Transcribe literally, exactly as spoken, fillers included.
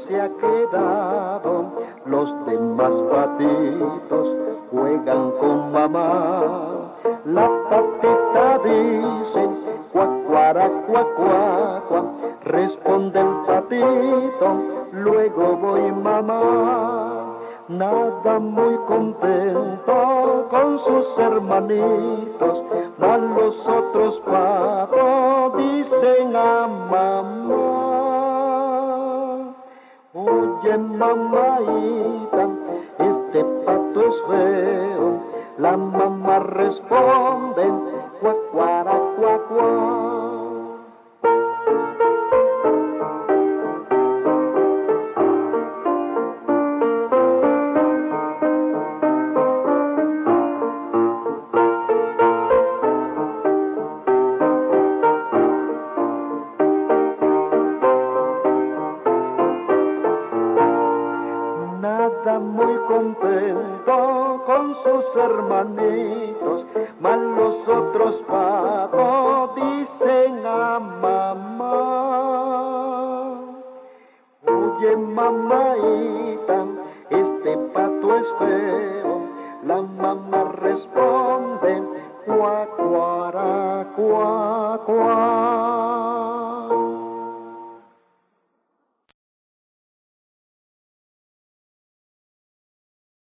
se ha quedado, los demás patitos juegan con mamá. La patita dice, cuac, cuara, cuac, cuac, cuac, responde el patito, luego voy mamá. Nada muy contento con sus hermanitos, mas los otros patos dicen a mamá. Oye, mamaita, este pato es feo. La mamá responde, cuac, cuara, cuac, cuac. Nada muy contento con sus hermanitos, mas los otros patos dicen a mamá. Oye, mamaita, este pato es feo. La mamá responde, cuac, cuara, cuac, cuac.